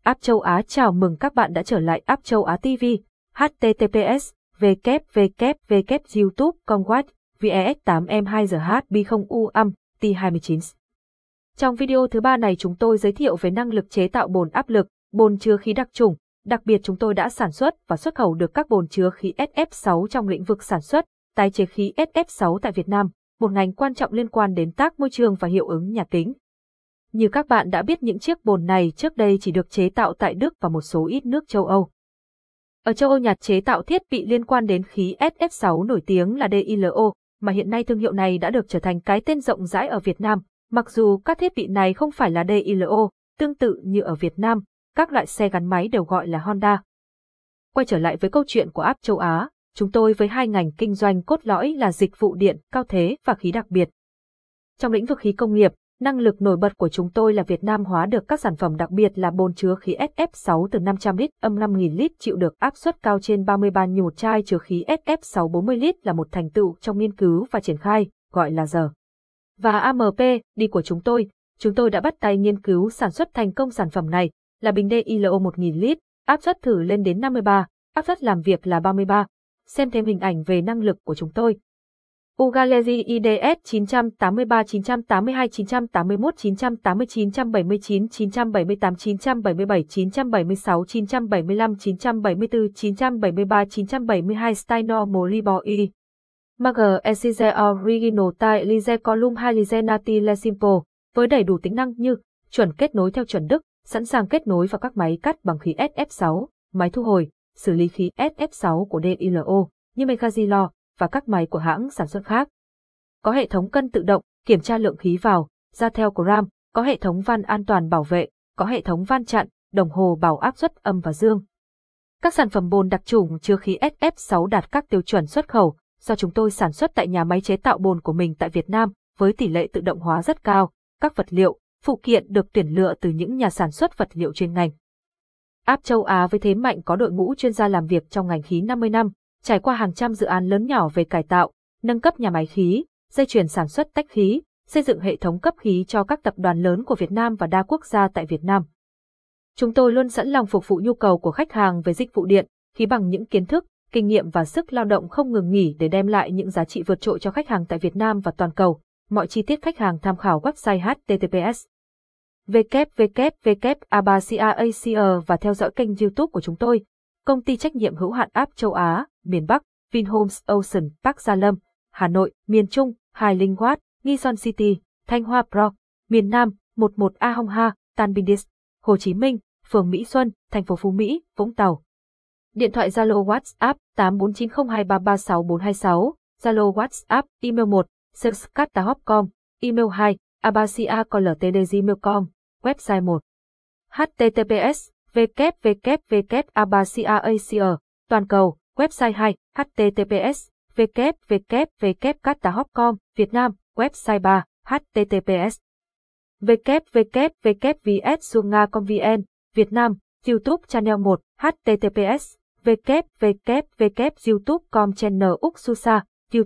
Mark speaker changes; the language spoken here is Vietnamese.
Speaker 1: App Châu Á chào mừng các bạn đã trở lại App Châu Á TV. https www.youtube.com/VES8M2GHB0U T29. Trong video thứ 3 này chúng tôi giới thiệu về năng lực chế tạo bồn áp lực, bồn chứa khí đặc trùng. Đặc biệt chúng tôi đã sản xuất và xuất khẩu được các bồn chứa khí SF6 trong lĩnh vực sản xuất, tái chế khí SF6 tại Việt Nam, một ngành quan trọng liên quan đến tác môi trường và hiệu ứng nhà kính. Như các bạn đã biết, những chiếc bồn này trước đây chỉ được chế tạo tại Đức và một số ít nước châu Âu. Ở châu Âu, nhà chế tạo thiết bị liên quan đến khí SF6 nổi tiếng là DILO, mà hiện nay thương hiệu này đã được trở thành cái tên rộng rãi ở Việt Nam, mặc dù các thiết bị này không phải là DILO, tương tự như ở Việt Nam, các loại xe gắn máy đều gọi là Honda. Quay trở lại với câu chuyện của App Châu Á, chúng tôi với hai ngành kinh doanh cốt lõi là dịch vụ điện, cao thế và khí đặc biệt. Trong lĩnh vực khí công nghiệp, năng lực nổi bật của chúng tôi là Việt Nam hóa được các sản phẩm đặc biệt là bồn chứa khí SF6 từ 500 lít âm 5.000 lít chịu được áp suất cao trên 30 bar như một chai chứa khí SF6 40 lít là một thành tựu trong nghiên cứu và triển khai, gọi là giờ. Và AMP, đi của chúng tôi đã bắt tay nghiên cứu sản xuất thành công sản phẩm này, là bình DILO 1.000 lít, áp suất thử lên đến 50 bar, áp suất làm việc là 30 bar. Xem thêm hình ảnh về năng lực của chúng tôi. Ugaleji IDS 983, 982, 981, 980, 979, 978, 977, 976, 975, 974, 973, 972 Steiner Moliboi. Mager Exige Original Type Lize Column 2 Lize Nati Le Simple, với đầy đủ tính năng như chuẩn kết nối theo chuẩn Đức, sẵn sàng kết nối vào các máy cắt bằng khí SF6, máy thu hồi, xử lý khí SF6 của DILO, như Megazilo, và các máy của hãng sản xuất khác. Có hệ thống cân tự động, kiểm tra lượng khí vào, ra theo gram, có hệ thống van an toàn bảo vệ, có hệ thống van chặn, đồng hồ bảo áp suất âm và dương. Các sản phẩm bồn đặc trùng chứa khí SF6 đạt các tiêu chuẩn xuất khẩu, do chúng tôi sản xuất tại nhà máy chế tạo bồn của mình tại Việt Nam, với tỷ lệ tự động hóa rất cao, các vật liệu, phụ kiện được tuyển lựa từ những nhà sản xuất vật liệu chuyên ngành. App Châu Á với thế mạnh có đội ngũ chuyên gia làm việc trong ngành khí 50 năm, trải qua hàng trăm dự án lớn nhỏ về cải tạo, nâng cấp nhà máy khí, dây chuyền sản xuất tách khí, xây dựng hệ thống cấp khí cho các tập đoàn lớn của Việt Nam và đa quốc gia tại Việt Nam. Chúng tôi luôn sẵn lòng phục vụ nhu cầu của khách hàng về dịch vụ điện, khí bằng những kiến thức, kinh nghiệm và sức lao động không ngừng nghỉ để đem lại những giá trị vượt trội cho khách hàng tại Việt Nam và toàn cầu. Mọi chi tiết khách hàng tham khảo website https www.abasia.asia và theo dõi kênh YouTube của chúng tôi. Công ty trách nhiệm hữu hạn App Châu Á, miền Bắc, Vinhomes Ocean Park Gia Lâm, Hà Nội, miền Trung, Hải Linh Watt, Nghi Son City, Thanh Hoa Pro, miền Nam, 11A Hong Ha, Tan Bindis, Hồ Chí Minh, phường Mỹ Xuân, thành phố Phú Mỹ, Vũng Tàu. Điện thoại Zalo WhatsApp 8490233626, Zalo WhatsApp, email 1, salescatahop.com, email 2, abasiacoltd@gmail.com, website 1. https www.abasia.asia, toàn cầu, website 2, https www.catahop.com, Việt Nam, website 3, https www.vsunga.com.vn, Việt Nam, YouTube channel 1, https www.youtube.com channel Uksusa,